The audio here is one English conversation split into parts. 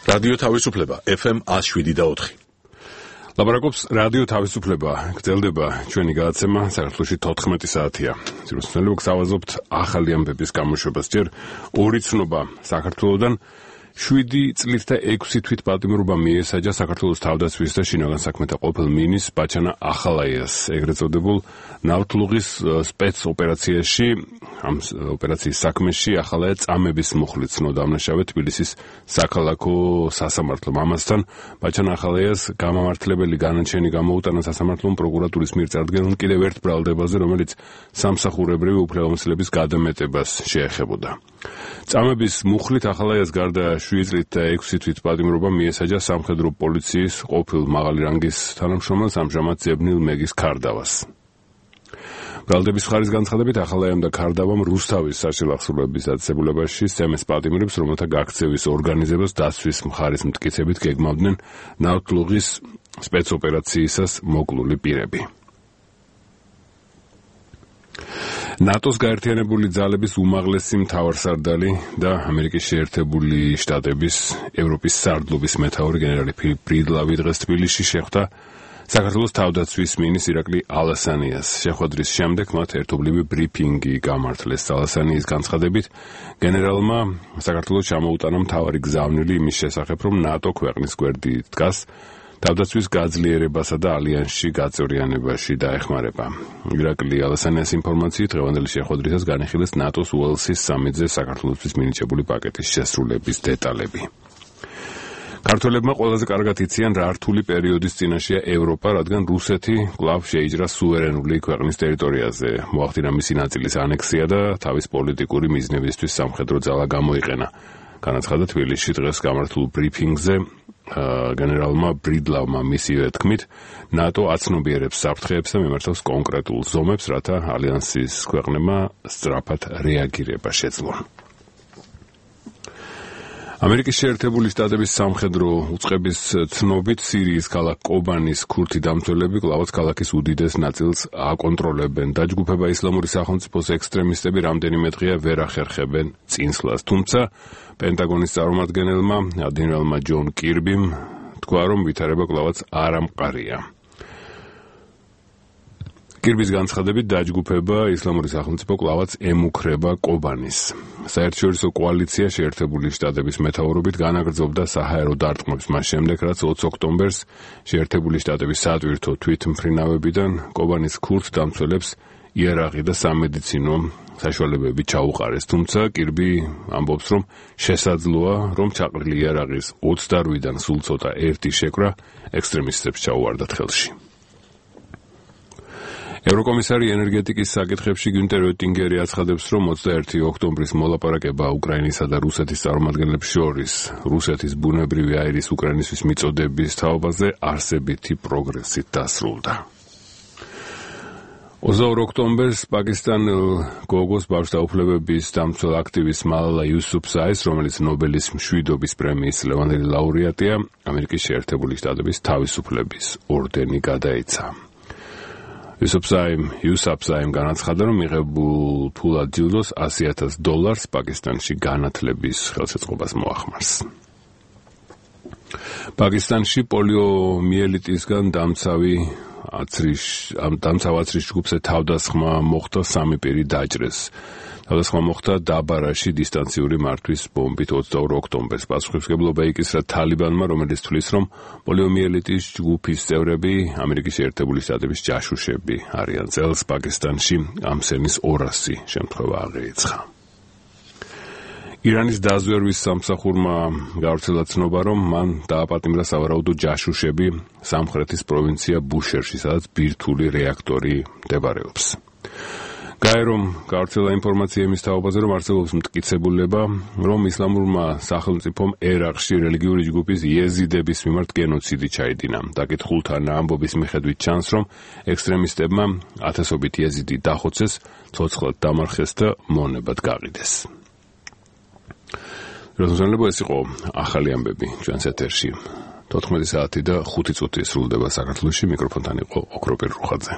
რადიო თავისუფლება FM 107.4. ლაბორატორიის რადიო თავისუფლება გრძელდება ჩვენი გადაცემა საქართველოში 14 საათია. ძიროსნელობ გსავაზობთ ახალი ამბების გამოშვებას ჯერ ორი ცნობა საქართველოსდან 7 წლით და 6 თვით პატიმრობა მიესაჯა საქართველოს თავდაცვის და შინაგან საქმეთა ყოფილ მინისტრ ბაჩანა ახალაიას ეგრეთ წოდებულ ნავთლუღის სპეცოპერაციაში ამ ოპერაციის საქმეში ახალაია წამების მუხლით ცნობდა ამნაშავე თბილისის საქალაქო სასამართლომ. ამასთან ბაჩანა ახალაიას გამამართლებელი განაჩენი გამოუტანა სასამართლომ პროკურატურის მიერ წარდგენილ კიდევ ერთ ბრალდებაზე, რომელიც სამსახურებრივი უფლებამოსილების გადამეტებას შეეხებოდა. წამების მუხლით ახალაიას გარდა 7 წლით და 6 თვით პატიმრობა მიესაჯა სამხედრო პოლიციის ყოფილ მაღალი რანგის თანამშრომელს ამჟამად ზებნილ მეგის ქარდავას. ბრალდების ხარის განცხადებით ახალაიამ და ქარდავამ რუსთავის საჭიროების აღსრულების დაწესებულებაში სცემეს პატიმრებს, რომელთა გაქცევის ორგანიზებას დასვის მხარის მტკიცებით გეგმავდნენ ნავთლუღის სპეცოპერაციისას მოკლული პირები. ნატოს გაერთიანებული ძალების უმაღლესი მთავარსარდალი და ამერიკის შეერთებული შტატების ევროპის სარდლობის მეთაური გენერალი ფილიპ ბრიდლავი დღეს თბილისში შეხვდა საქართველოს თავდაცვის მინისტრ ირაკლი ალასანიას. შეხვედრის შემდეგ მათ ერთობლივი ბრიფინგი გამართლეს. ალასანიის განცხადებით გენერალმა საქართველოს ჩამოუტანა მთავარი გზავნილი იმის შესახებ, რომ ნატო ქვეყნის გვერდი დგას თავდაცვის გაძლიერებასა და ალიანსში გაწევრიანებაში დაეხმარება. ირაკლი ალასანიას ინფორმაციით დღევანდელი შეხვედრისას განიხილეს ნატოს უელსის სამიტზე საქართველოსთვის მინიჭებული პაკეტის შესრულების დეტალები. ქართველებმა ყველაზე კარგად იციან რა რთული პერიოდის წინაშეა ევროპა, რადგან რუსეთი კვლავ შეიჭრა სუვერენული ქვეყნის ტერიტორიაზე. მოახდინა მისი ნაწილის ანექსია და თავის პოლიტიკური მიზნებისთვის სამხედრო ძალა გამოიყენა. განაცხადა თბილისში დღეს გამართულ ბრიფინგზე გენერალმა ბრიდლავმა მისივე თქმით, ნატო აცნობიერებს საფრთხეებს და მიმართავს კონკრეტულ ზომებს, რათა ალიანსის ქვეყნებმა სწრაფად რეაგირება შეძლონ. ამერიკის შეერთებული შტატების სამხედრო უწყების ცნობით სირიის ქალაქ კობანის ქურთი დამცველები კვლავაც ქალაქის უდიდეს ნაწილს აკონტროლებენ. დაჯგუფება ისლამური სახელმწიფოს ექსტრემისტები რამდენიმე დღეა ვერ ახერხებენ წინსვლას, თუმცა პენტაგონის წარმომადგენელმა ადმირალმა ჯონ კირბიმ თქვა, რომ ვითარება კვლავაც არ ამყარია. კირბის განცხადებით დაჯგუფება ისლამური სახელმწიფო კვლავაც ემუქრება კობანის. საერთაშორისო კოალიცია შეერთებული შტატების მეთაურობით განაგრძობდა საჰაერო დარტყმებს მას შემდეგ, რაც 20 ოქტომბერს შეერთებული შტატების სატვირთო თვითმფრინავებიდან კობანის ქურთ დამცველებს იარაღი და სამედიცინო საშუალებები ჩაუყარეს, თუმცა კირბი ამბობს, რომ შესაძლოა, რომ ჩაყრილი იარაღის 28-დან სულ ცოტა ერთი შეკვრა ექსტრემისტებს ჩაუვარდათ ხელში. ევროკომისარი ენერგეტიკის საკითხებში გიუნტერ ოტინგერი აცხადებს, რომ 21 ოქტომბრის მოლაპარაკება უკრაინისა და რუსეთის წარმომადგენლებს შორის რუსეთის ბუნებრივი აირის უკრაინისთვის მიწოდების თაობაზე არსებითი პროგრესით დასრულდა. 22 ოქტომბერს პაკისტანელ გოგოს ბავშვთა უფლებების დამცველ აქტივისტ მალალა იუსუფზაის, რომელიც ნობელის მშვიდობის პრემიის ლევანდელი ლაურეატია, ამერიკის შეერთებული შტატების თავისუფლების ორდენი გადაეცა. იუსუფზაიმ განაცხადა, რომ მიღებულ ფულად ჯილდოს $100,000 პაკისტანში განათლების ხელშეწყობას მოახმარს. პაკისტანში პოლიომიელიტისგან დამცავ აცრის ჯგუფზე თავდასხმა მოხდა, 3 პირი დაჭრეს. თავდასხმა მოხდა დაბარაში დისტანციური მართვის ბომბით 22 ოქტომბერს. პასუხისმგებლობა იკისრა თალიბანმა, რომელიც თვლის, რომ პოლიომიელიტის ჯგუფის წევრები ამერიკის შეერთებული შტატების ჯაშუშები არიან. წელს პაკისტანში ამ სენის 200 შემთხვევა აღერიცხა. ირანის დაზვერვის სამსახურმა გავრცელა ცნობა, რომ მან დააპატიმრა სავარაუდო ჯაშუშები სამხრეთის პროვინცია ბუშერში, სადაც ბირთვული რეაქტორი მდებარეობს. გაერომ გავრცელა ინფორმაცია იმის თაობაზე, რომ არსებობს მტკიცებულება, რომ ისლამურმა სახელმწიფომ ერაყში რელიგიური ჯგუფის იეზიდების მიმართ გენოციდი ჩაიდინა. დაკითხულთა ამბობის მიხედვით ჩანს, რომ ექსტრემისტებმა ათასობით იეზიდი დახოცეს, ცოცხლად დამარხეს და მონებად გაყიდეს. როზმელებო, ეს იყო ახალი ამბები ჩვენს ეთერში. 14 საათი და 5 წუთი სრულდება საქართველოში. მიკროფონთან იყო ოქროპირ რუხაძე.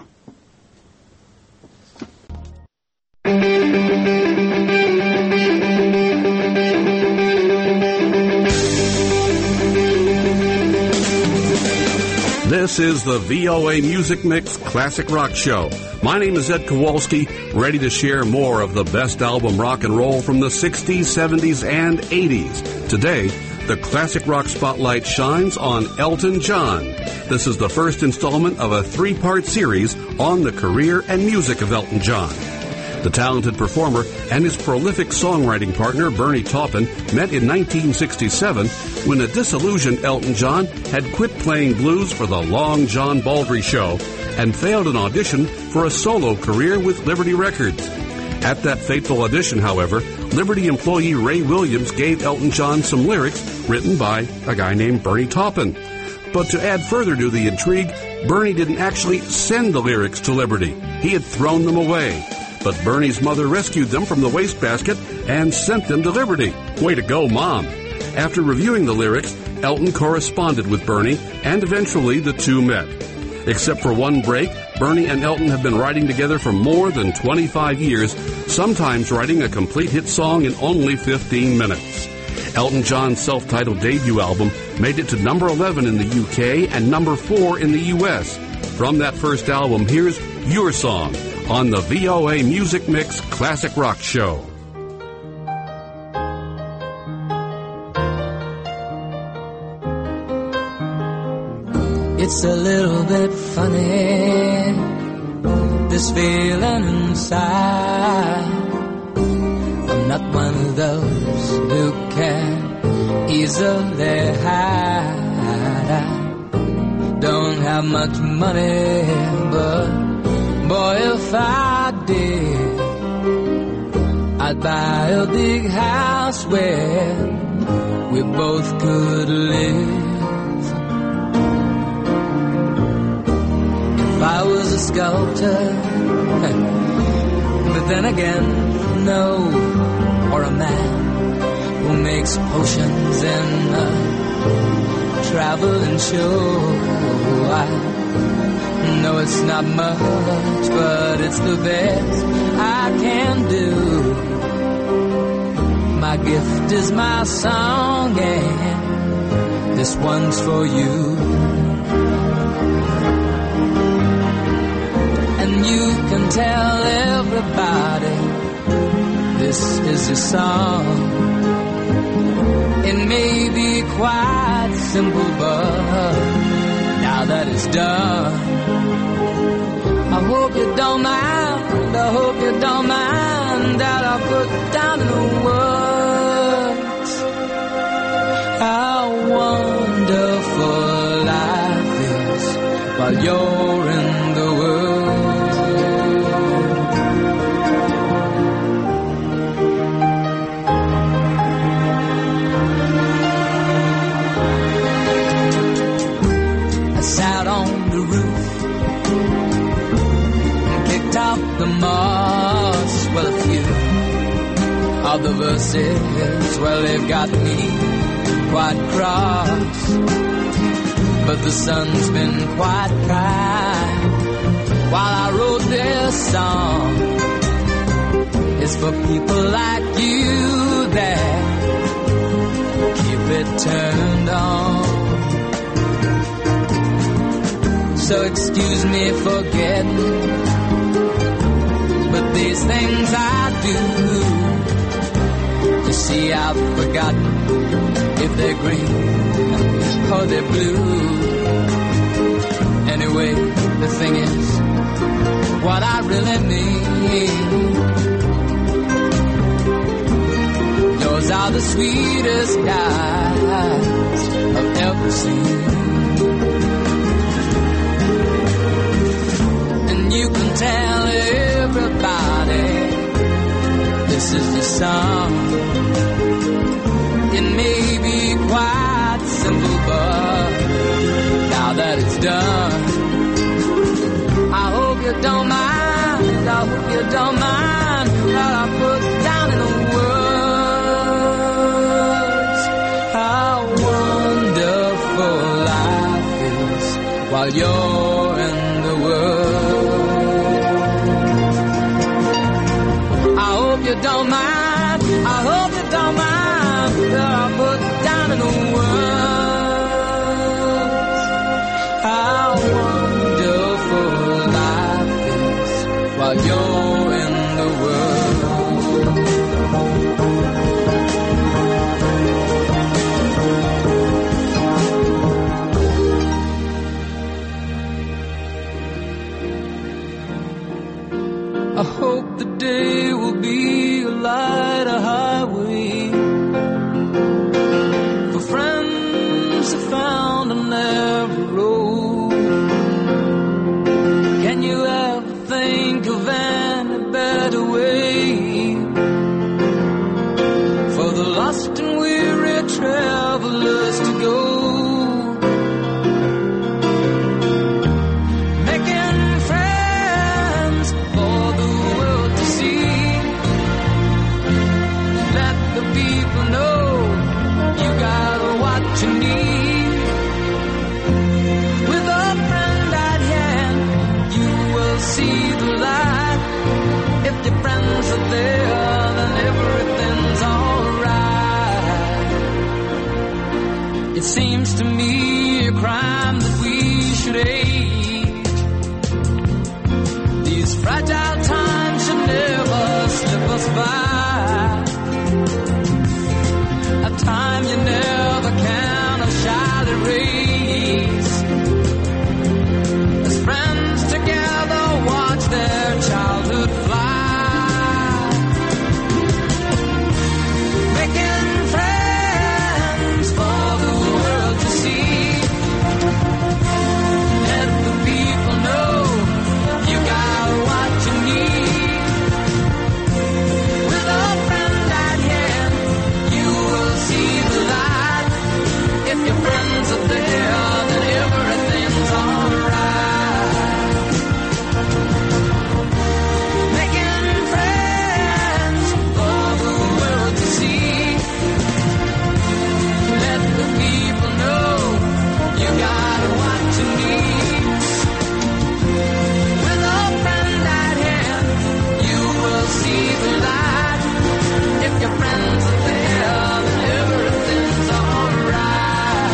This is the VOA Music Mix Classic Rock Show. My name is Ed Kowalski, ready to share more of the best album rock and roll from the 60s, 70s, and 80s. Today, the Classic Rock Spotlight shines on Elton John. This is the first installment of a three-part series on the career and music of Elton John. The talented performer and his prolific songwriting partner, Bernie Taupin, met in 1967 when a disillusioned Elton John had quit playing blues for the Long John Baldry Show and failed an audition for a solo career with Liberty Records. At that fateful audition, however, Liberty employee Ray Williams gave Elton John some lyrics written by a guy named Bernie Taupin. But to add further to the intrigue, Bernie didn't actually send the lyrics to Liberty. He had thrown them away. But Bernie's mother rescued them from the wastebasket and sent them to Liberty. Way to go, Mom. After reviewing the lyrics, Elton corresponded with Bernie, and eventually the two met. Except for one break, Bernie and Elton have been writing together for more than 25 years, sometimes writing a complete hit song in only 15 minutes. Elton John's self-titled debut album made it to number 11 in the UK and number 4 in the US. From that first album, here's Your Song on the VOA Music Mix Classic Rock Show. It's a little bit funny, this feeling inside. I'm not one of those who can easily hide. I don't have much money, but boy, if I did, I'd buy a big house where we both could live. If I was a sculptor, but then again, no, or a man who makes potions in a traveling show. No, it's not much, but it's the best I can do. My gift is my song, and this one's for you. And you can tell everybody this is your song. It may be quite simple, but now that it's done, I hope you don't mind, I hope you don't mind that I put down in the words how wonderful life is while you're in the world. I sat on the roof, out the moss, well, a few of the verses, well, they've got me quite cross, but the sun's been quite kind while I wrote this song. It's for people like you that keep it turned on. So excuse me for getting, but these things I do, you see, I've forgotten if they're green or they're blue. Anyway, the thing is, what I really mean, those are the sweetest eyes I've ever seen. And you can tell everybody this is your song. It may be quite simple, but now that it's done, I hope you don't mind, I hope you don't mind that I put down in the words how wonderful life is while you're in the world. I hope you don't mind, I hope you don't mind that I put down in the words how while you're in the world. I hope the day will be a light, a highway for friends who found on every road. Can you ever think of any better way for the lost and weary travelers to go? You need. With a friend at hand, you will see the light. If your friends are there, then everything's alright. It seems to me a crime that we should hate. These fragile times should never slip us by. A time you never can or shall erase. As friends together watch their childhood fly, making friends for the world to see. Let the people know you got what you need. With a friend at hand, you will see the light. If your friends are there, then everything's alright. Making friends for the world to see. Let the people know you got what you need. With a friend at hand, you will see the light. If your friends are there, then everything's alright.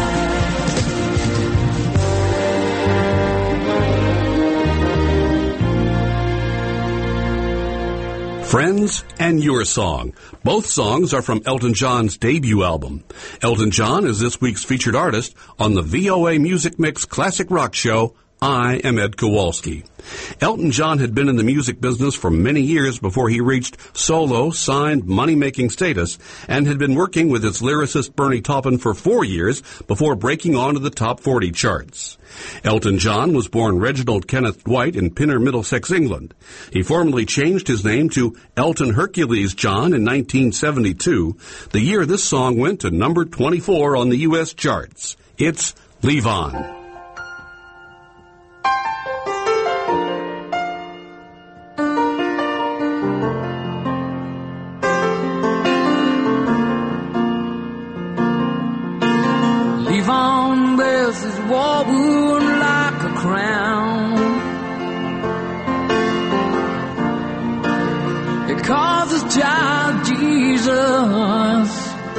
Friends and Your Song. Both songs are from Elton John's debut album. Elton John is this week's featured artist on the VOA Music Mix Classic Rock Show. I am Ed Kowalski. Elton John had been in the music business for many years before he reached solo, signed, money-making status, and had been working with its lyricist Bernie Taupin for 4 years before breaking onto the top 40 charts. Elton John was born Reginald Kenneth Dwight in Pinner, Middlesex, England. He formally changed his name to Elton Hercules John in 1972, the year this song went to number 24 on the U.S. charts. It's Leave On. Yvonne wears his war wound like a crown. It calls his child Jesus,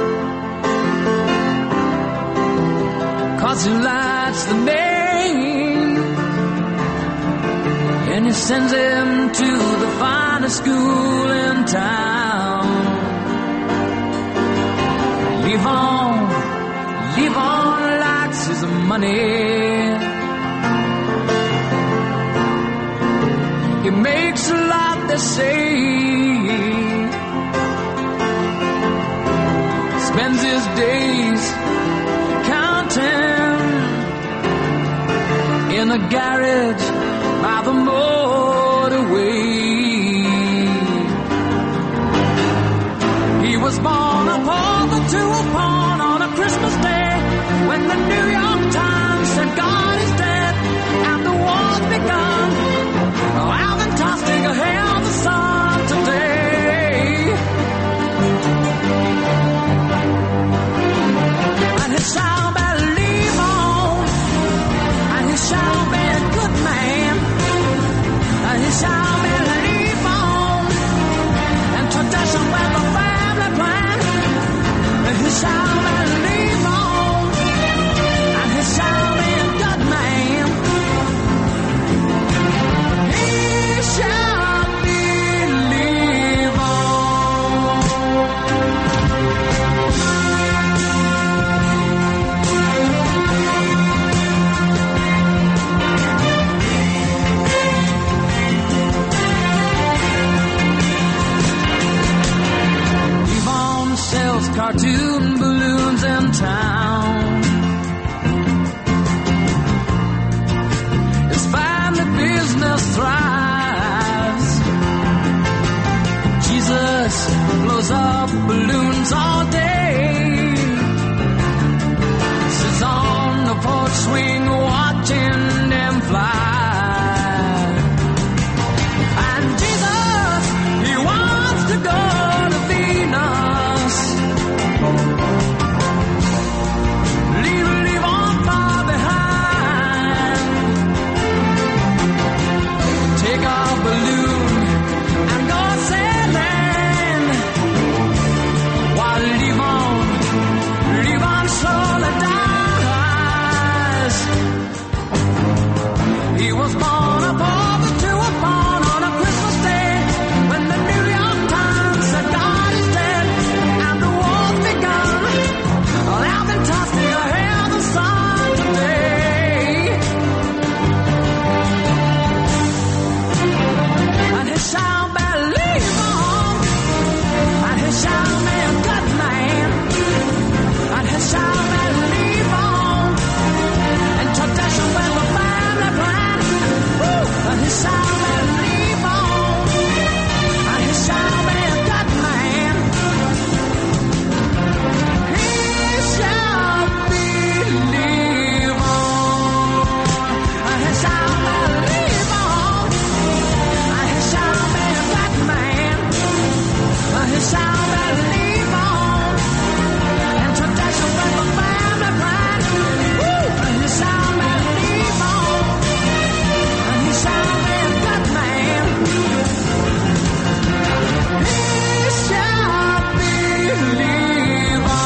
'cause he lights the name, and he sends him to the finest school in town. Yvonne likes his money. He makes a lot, they say. Spends his days counting in a garage by the motorway. He was born a pauper to a pawn on a Christmas day, when the New York Times said God is dead and the war's begun. Oh, Alvin Tostinger hailed the sun today. And he shall believe on, and he shall be a good man, and up balloons all day. Sits on the porch swing watching them fly. And Jesus, he wants to go to Venus. Leave all far behind. Take a balloon and go sailing. While leave on slowly dies. He was born aboard the two upon on a Christmas day when the New York Times said God is dead and the war's begun. Well, I've been tossed to hear the sun today. And he shall believe on, and he shall be a good man, and he shall believe on, in tradition with the family plan. Woo! And he shall believe on, and he shall be a good man. He shall believe on, and he shall believe on, and he shall be a good man. And he shall believe on, in tradition with the family plan. Woo! And he shall believe on, and he shall be a good man. He shall believe on.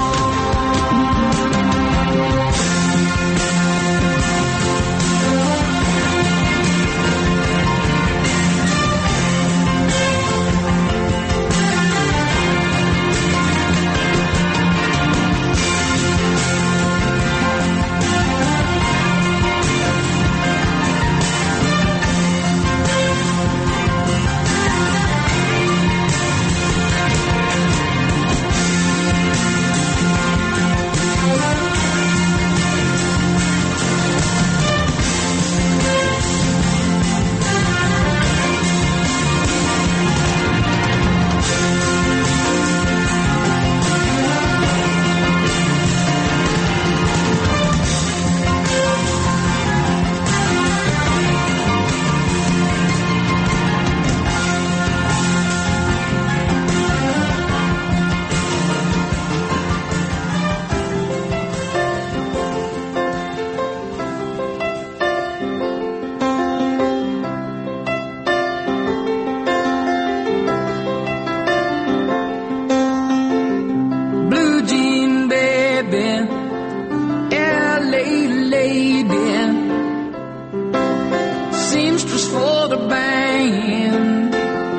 Blue jean baby, LA lady, seamstress for the band,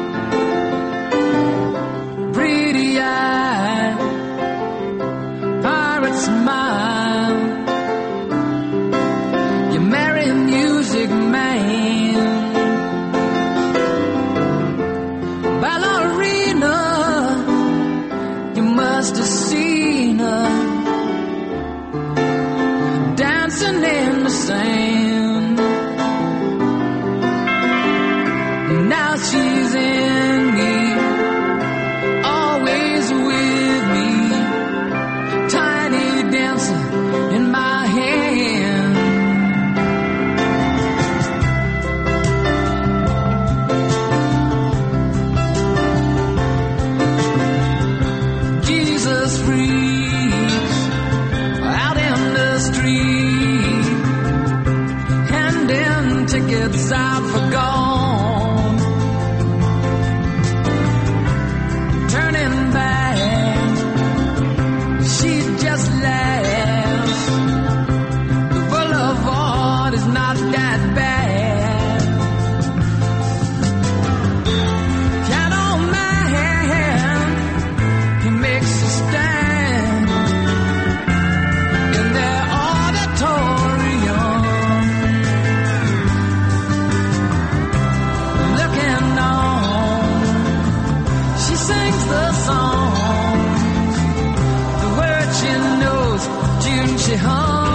pretty eye, pirate smile. You marry a music man, ballerina. You must have seen her dancing in the sand. Now she's in me, always with me, tiny dancer in my hand. Jesus freaks out in the street, handing tickets out for gone. Turning back, she just laughs. The boulevard is not that bad. Piano man, he makes a stand in their auditorium, looking on. She sings the songs, the words she knows, tune she hums.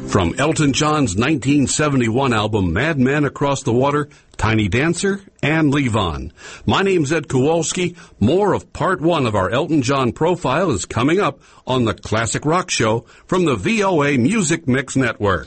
From Elton John's 1971 album Mad Men Across the Water, Tiny Dancer, and Levon. My name's Ed Kowalski. More of part one of our Elton John profile is coming up on the Classic Rock Show from the VOA Music Mix Network.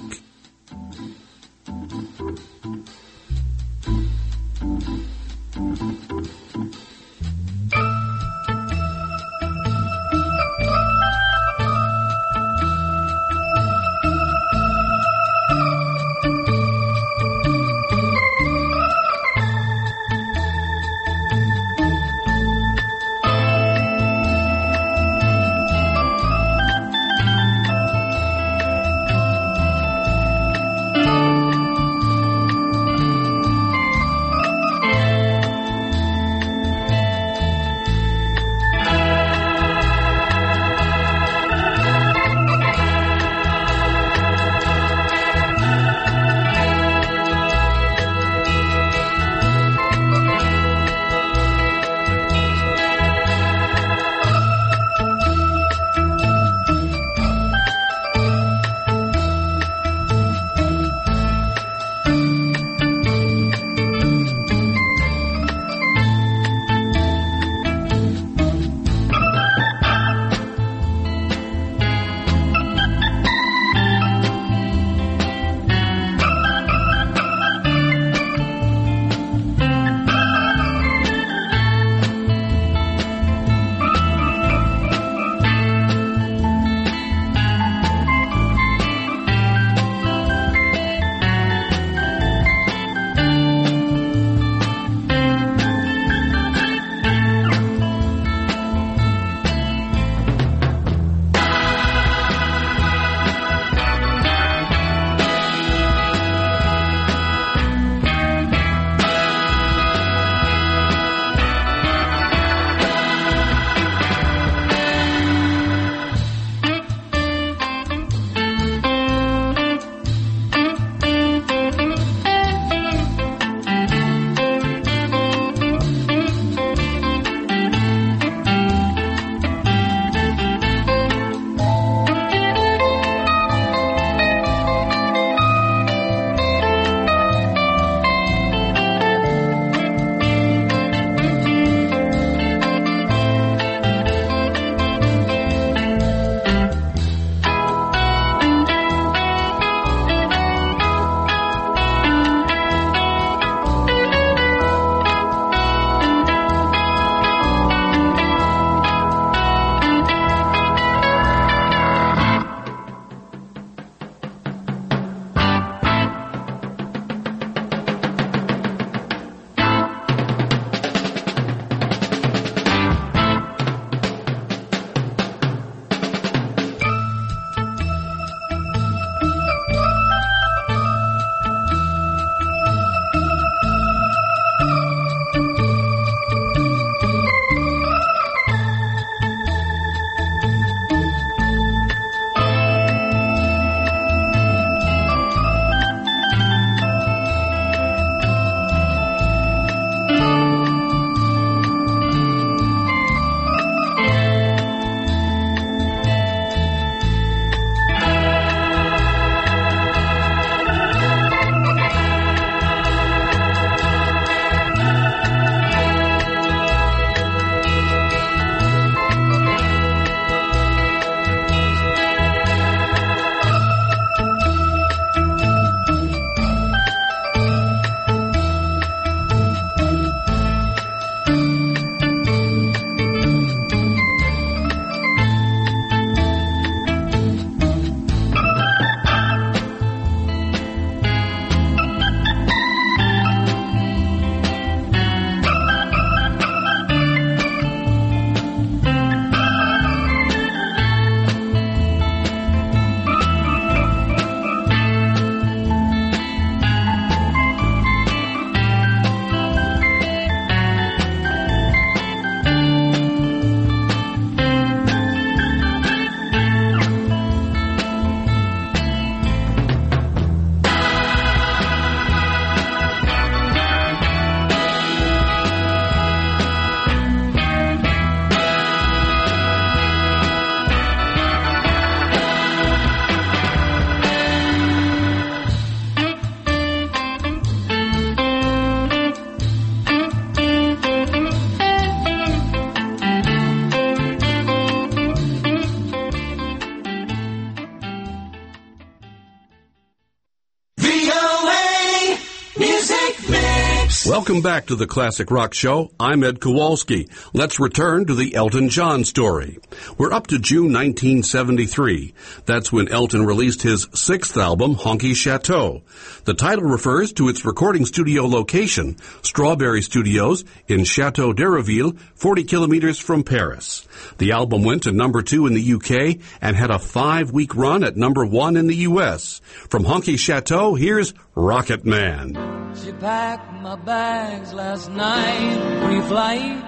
Welcome back to the Classic Rock Show. I'm Ed Kowalski. Let's return to the Elton John story. We're up to June 1973. That's when Elton released his sixth album, Honky Chateau. The title refers to its recording studio location, Strawberry Studios in Chateau d'Hérouville, 40 kilometers from Paris. The album went to number 2 in the UK and had a 5-week run at number 1 in the US. From Honky Chateau, here's Rocket Man. She packed my bags last night, pre-flight.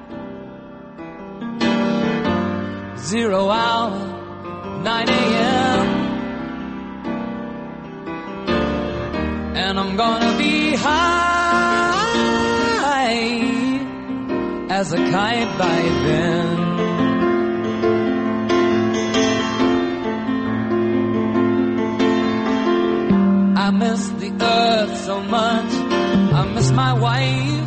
0 hour, 9 a.m. And I'm gonna be high as a kite by then. I miss the earth so much, I miss my wife.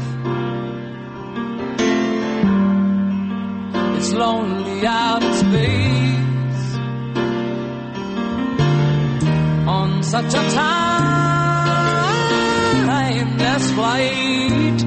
It's lonely out in space on such a timeless flight.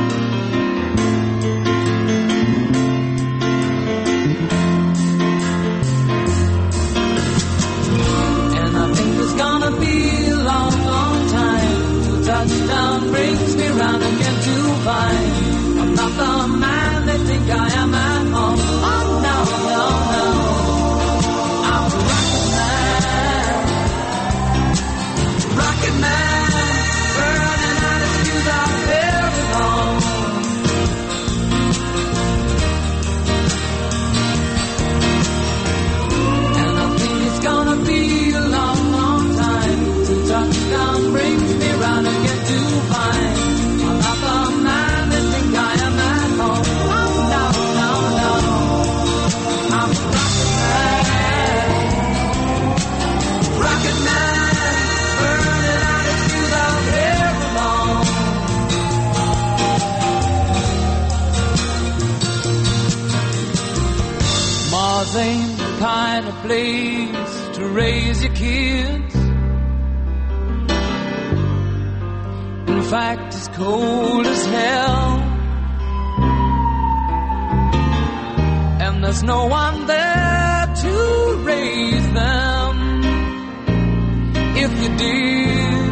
And I think it's gonna be a long, long time till touchdown brings me round again to find I'm not the man they think I am at home. Oh no, no, no, I'm a rocket man, burning out his fuse out there alone. And I think it's gonna be a long, long time till touchdown brings me round again to find I'm not the man they think I am at home. Oh no, no, no, I'm a rocket man, burning out his fuse out there alone. Mars ain't the kind of place to raise your kids. In fact, it's cold as hell, and there's no one there to raise them if you did.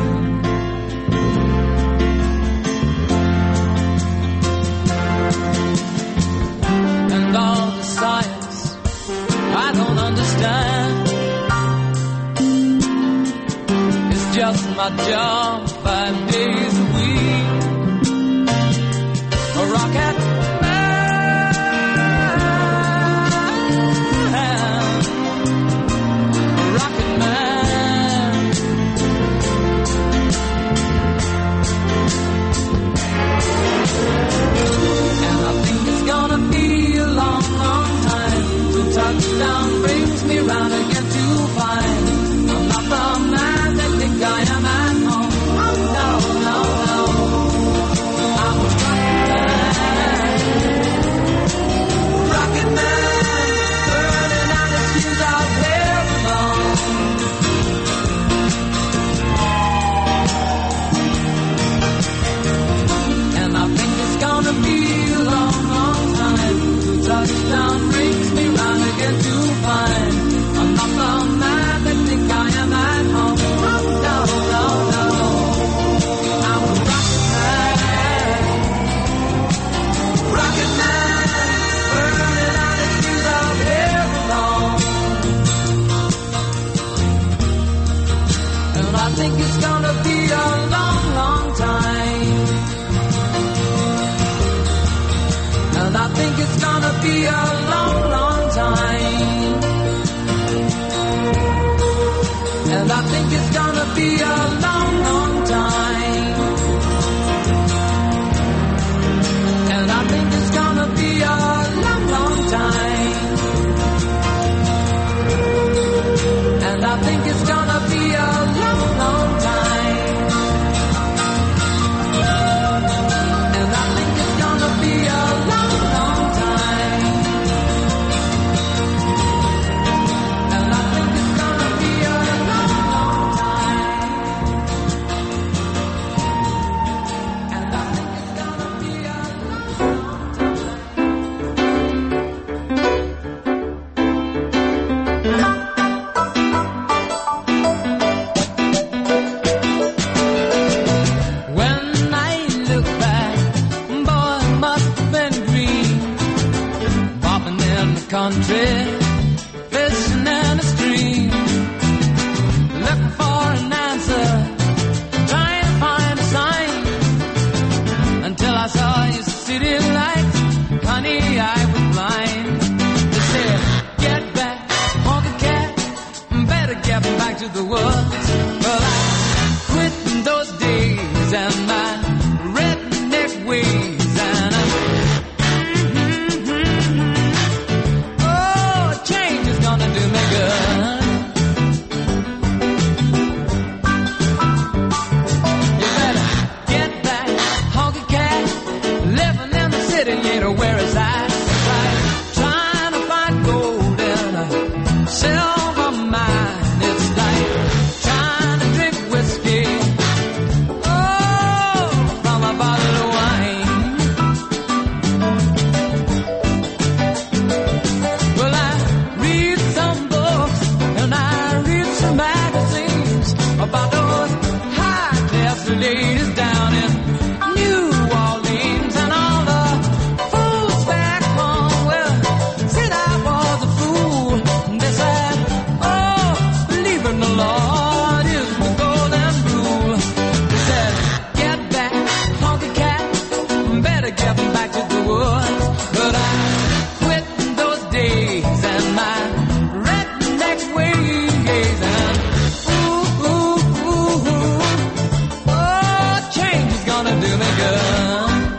And all the science I don't understand, it's just my job 5 days a week. A rocket man, a rocket man. And I think it's gonna be a long, long time till touchdown brings me round again to find I'm not the man they think I am at home. Oh no, no, no, I'm a rocket man, burning out his fuse out there alone. And I think it's gonna be a long, long time till touchdown brings me round again to find I'm not the man they think I am at home. Oh no, no, no, I'm a rocket man, burning out his fuse out there alone. And I think it's gonna be a long, long time. And I think it's gonna be a long, long time. And I think it's gonna be a long, long time. And I think it's gonna be a long, long time. And I think it's gonna be a long, long time. And I think it's gonna be a long, long time. And I think it's gonna be a long, long time. And I think better get back to the woods. Well, I quit those days and my redneck ways, and oh, change is gonna do me good. You better get back, honky cat, living in the city, you know where it's at. It's like trying to find gold in a silver mine. It's like trying to drink whiskey, oh, from a bottle of wine. Well, I read some books and I read some magazines about those high-class ladies down in New Orleans and all the fools back home. Well, said I was a fool. They said, oh, believe in the Lord is the golden rule. They said, get back, honky cat, better get back to the woods. But I quit those days and my redneck ways, and ooh, ooh, ooh, ooh, oh, change is gonna do me good.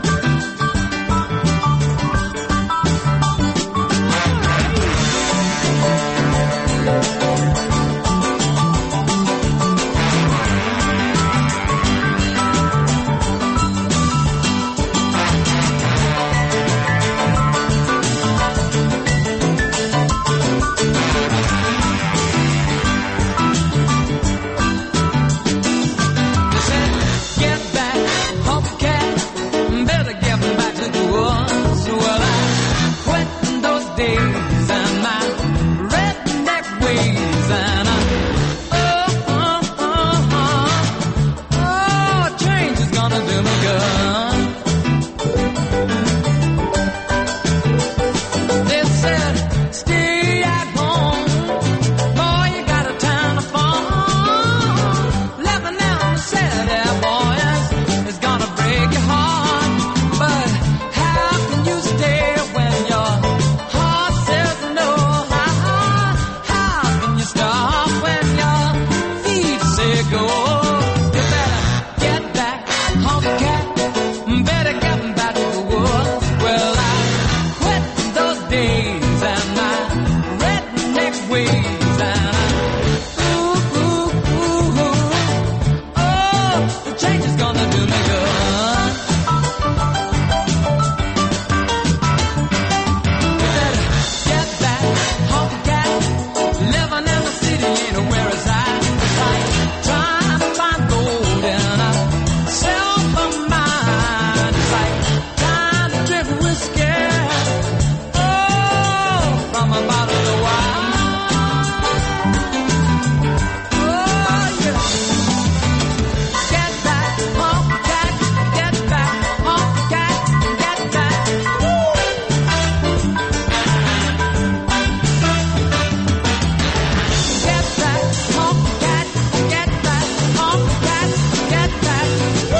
They said, get back, honky cat, better get back to the woods. Well, I quit those days and my redneck ways, and oh, change is gonna do me good. They said, stay at home, boy, you got a town to farm. Living in the city, boys, it's gonna break your heart. But how can you stay when your heart says no? How can you stop when your feet say go? You better get back, honky cat, better get back to the woods. Well, I quit those days and my redneck ways, and ooh, ooh, ooh, ooh, oh, the change is gonna do me good. You better get back, honky cat, living in the city, you know where it's at. It's like trying to find gold in a silver mine. It's like trying to drink whiskey, oh, from a bottle of wine. Oh, yeah. Get back, honky cat, get back, honky cat, get back. Get back, honky cat, get back, honky cat, get back.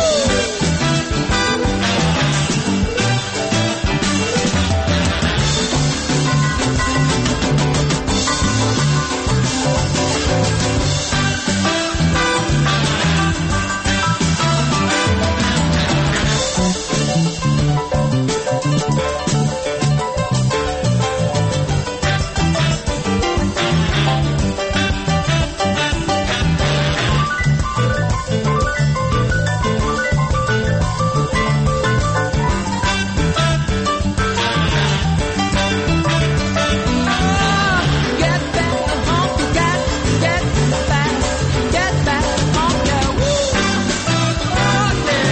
Get back, honky cat, get back, honky cat. Woo! Oh,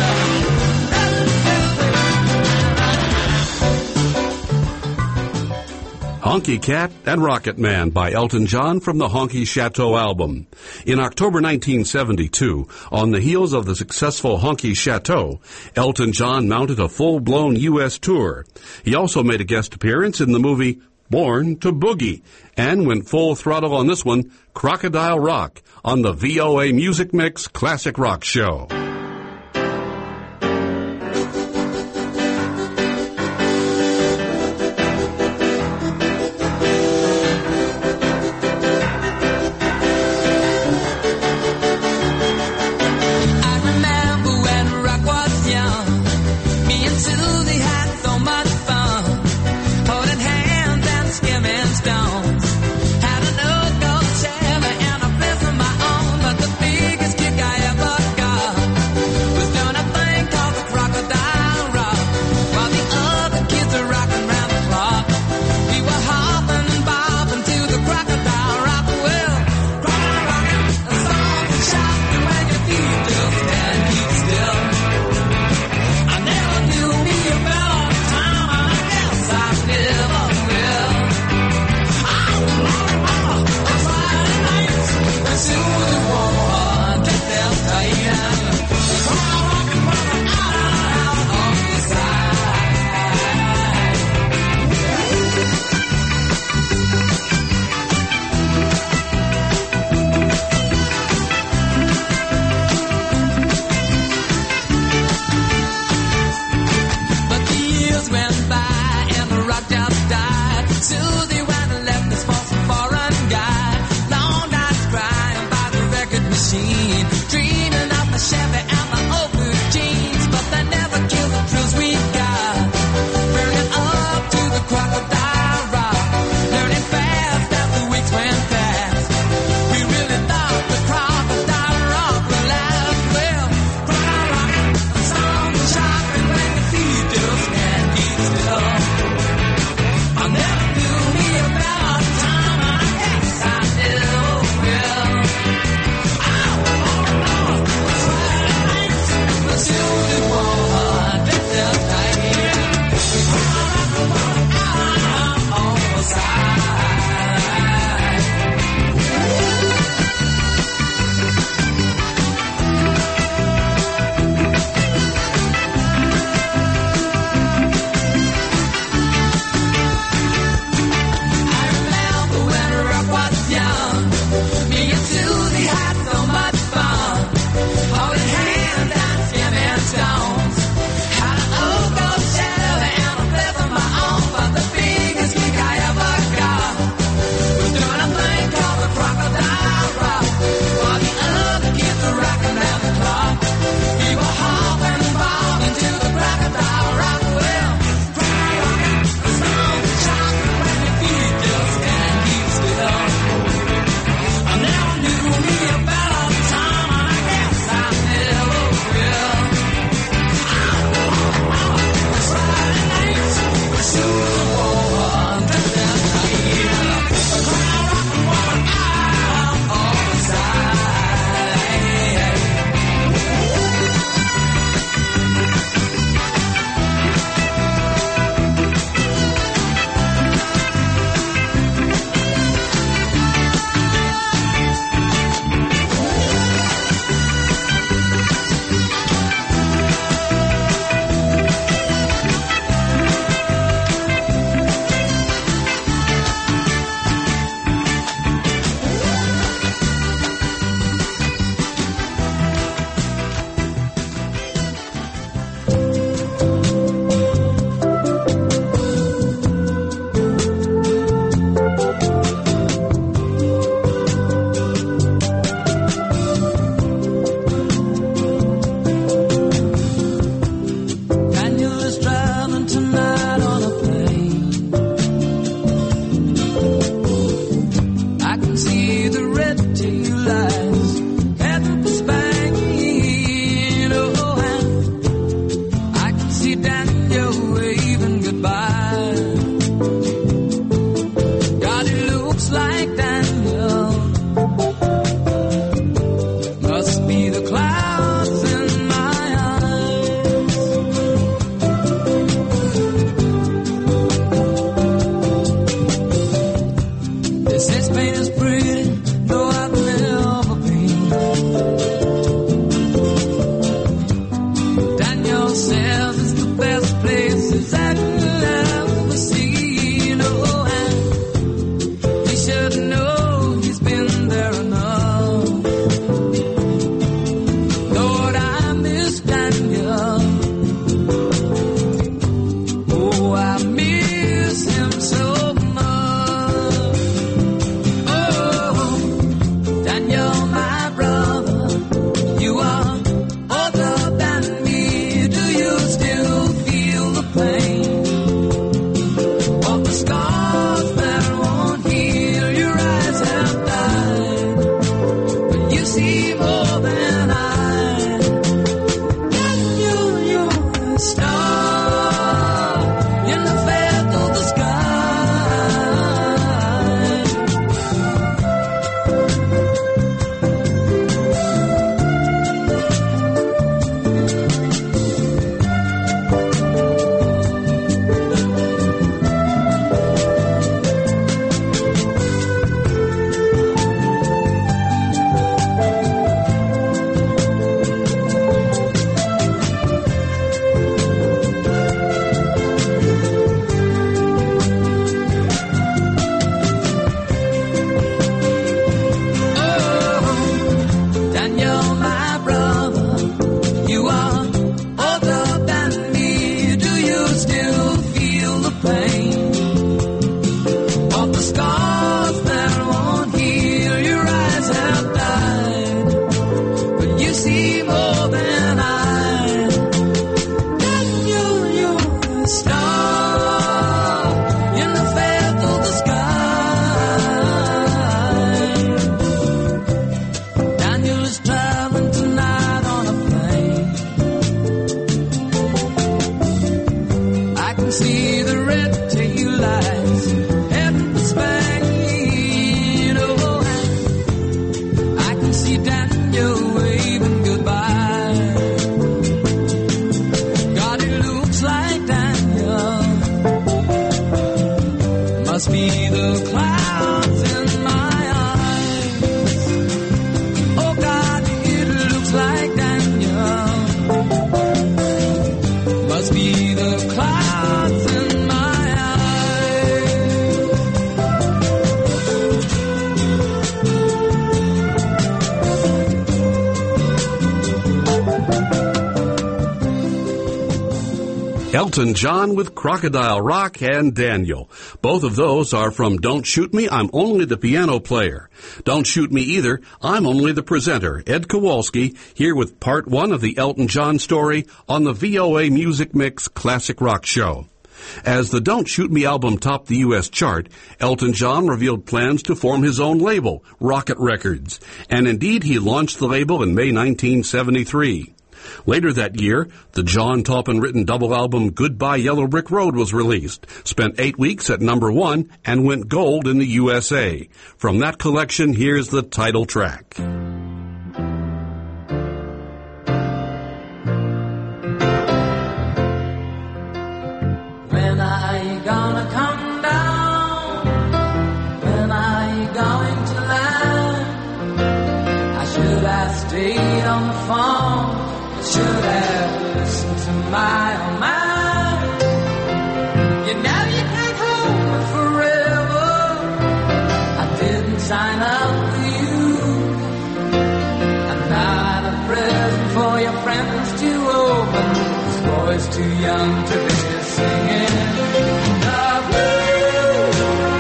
yeah. Honky Cat and Rocket Man by Elton John from the Honky Chateau album. In October 1972, on the heels of the successful Honky Chateau, Elton John mounted a full-blown U.S. tour. He also made a guest appearance in the movie Born to Boogie, and went full throttle on this one, Crocodile Rock, on the VOA Music Mix Classic Rock Show. machine, dreaming of the Chevy and the old blue jeans, but they never kill the thrills we got. Burning up to the crocodile rock, learning fast as the weeks went past. We really thought the crocodile rock would last. Well, crocodile rock, the song was shocking when your feet just can't keep still. I never knew me about time, and I guess I did. Oh, well. Elton John with Crocodile Rock and Daniel. Both of those are from Don't Shoot Me, I'm Only the Piano Player. Don't Shoot Me Either, I'm Only the Presenter. Ed Kowalski here with part one of the Elton John story on the VOA Music Mix Classic Rock Show. As the Don't Shoot Me album topped the U.S. chart, Elton John revealed plans to form his own label, Rocket Records. And indeed, he launched the label in May 1973. Later that year, the John Taupin-written double album Goodbye Yellow Brick Road was released, spent 8 weeks at number one, and went gold in the USA. From that collection, here's the title track. When are you gonna come down? When are you going to land? I should have stayed on the phone. Should have listened to my own mind. You know you can't hold me forever. I didn't sign up for you. I'm not a present for your friends to open. This boy's too young to be singing the blues.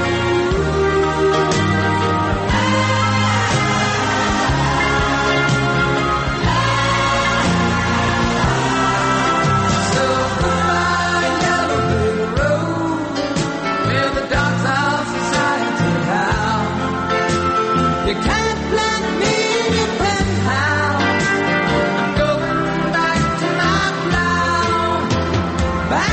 So goodbye, yellow brick road, where the dogs of society howl. You can't plant me in your penthouse. I'm going back to my plow.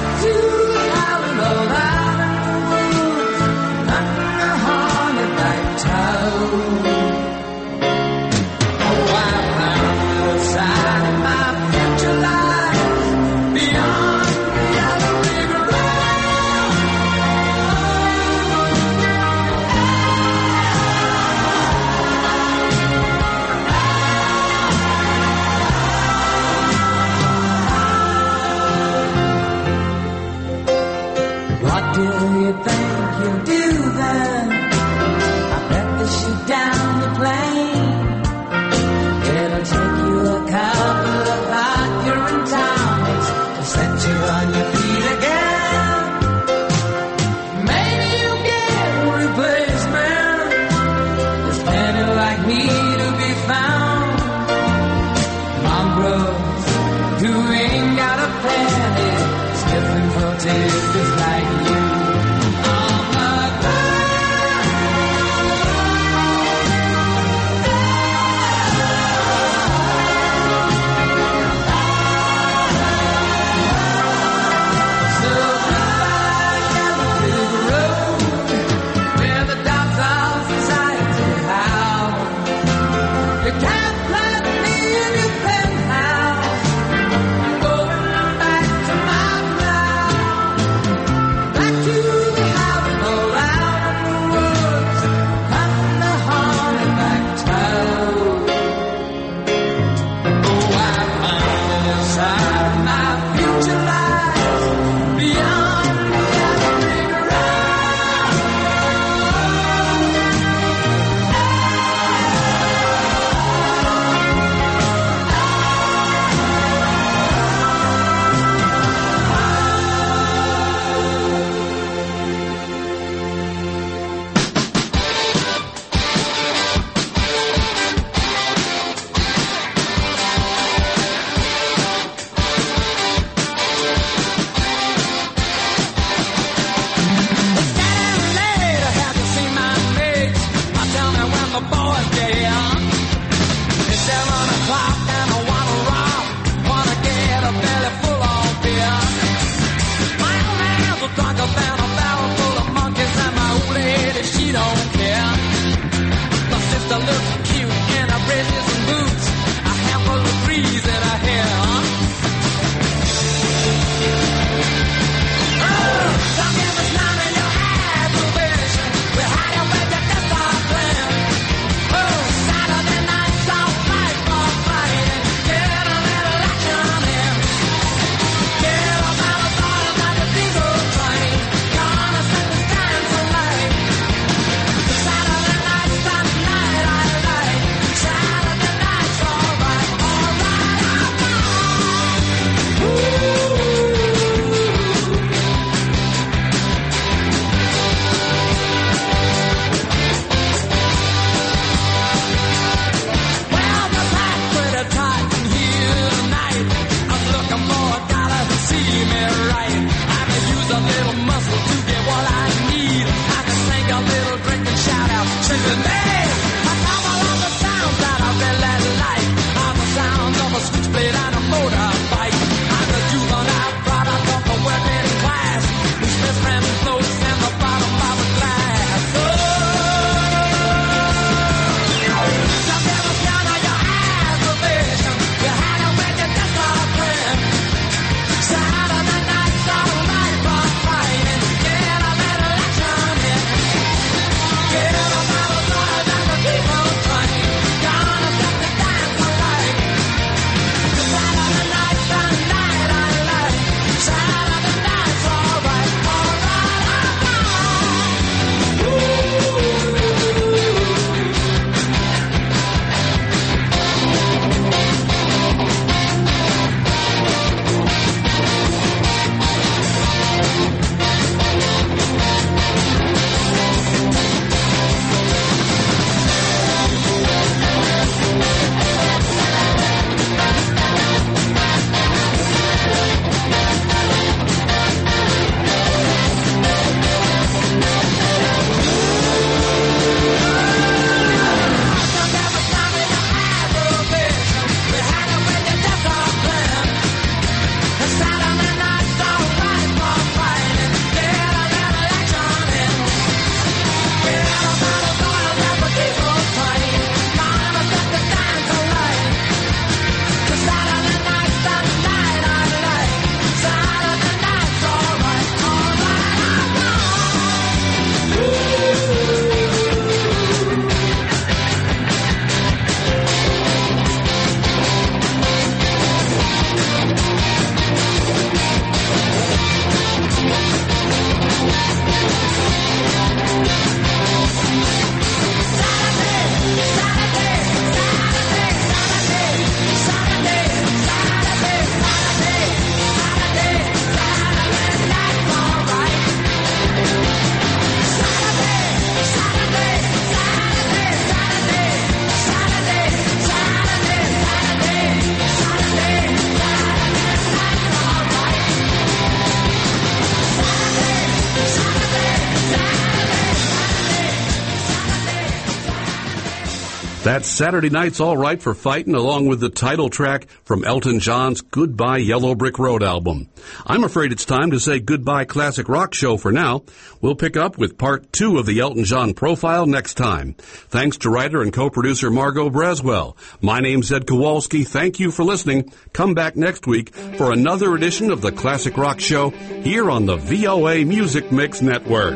That's Saturday Night's All Right for Fightin', along with the title track from Elton John's Goodbye Yellow Brick Road album. I'm afraid it's time to say goodbye Classic Rock Show for now. We'll pick up with part 2 of the Elton John profile next time. Thanks to writer and co-producer Margot Braswell. My name's Ed Kowalski. Thank you for listening. Come back next week for another edition of the Classic Rock Show here on the VOA Music Mix Network.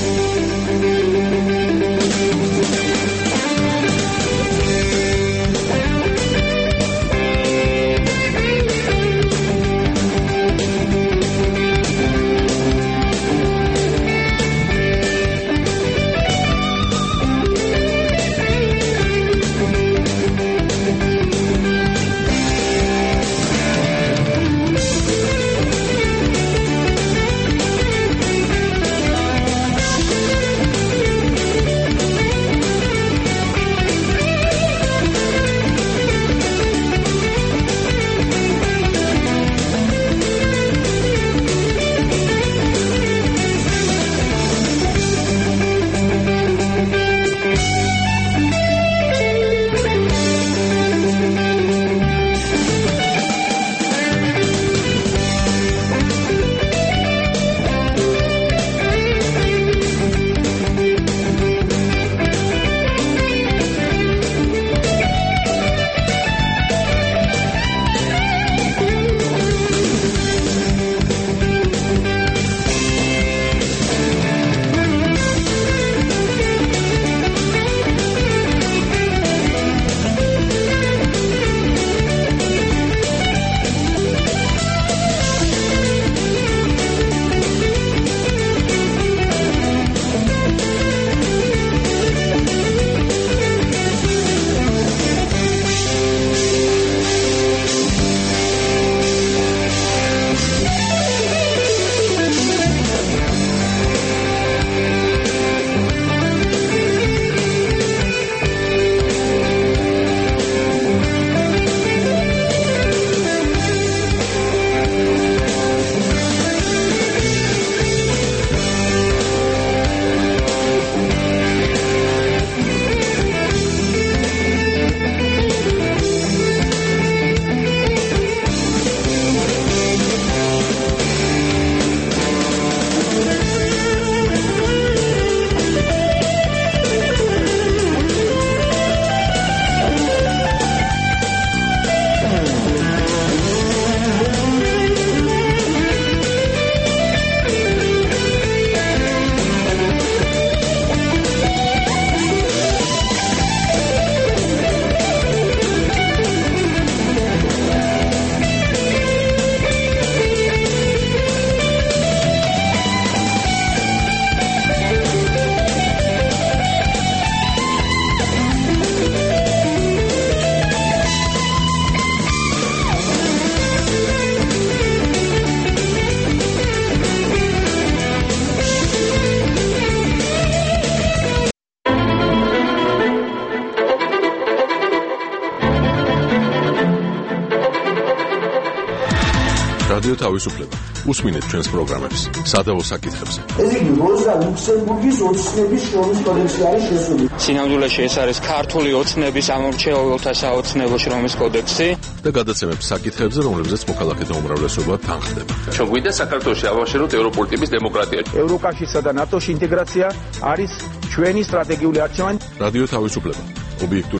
რადიო თავისუფლება. უსმინეთ ჩვენს პროგრამებს. სადავო საკითხებზე. ეს იგი როზა ლუქსემბურგის ოცნების შრომის კოდექსი არის შესული. სინამდვილეში ეს არის ქართული ოცნების ამორჩეულთა საოცნებო შრომის კოდექსი და გადაცემებს საკითხებზე, რომლებზეც მოქალაქეთა უმრავლესობა თანხდება. ჩვენ გვინდა საქართველოში ავაშენოთ ევროპული ტიპის დემოკრატია. ევროკავშირსა და ნატოში ინტეგრაცია არის ჩვენი სტრატეგიული არჩევანი. რადიო თავისუფლება. ობიექტური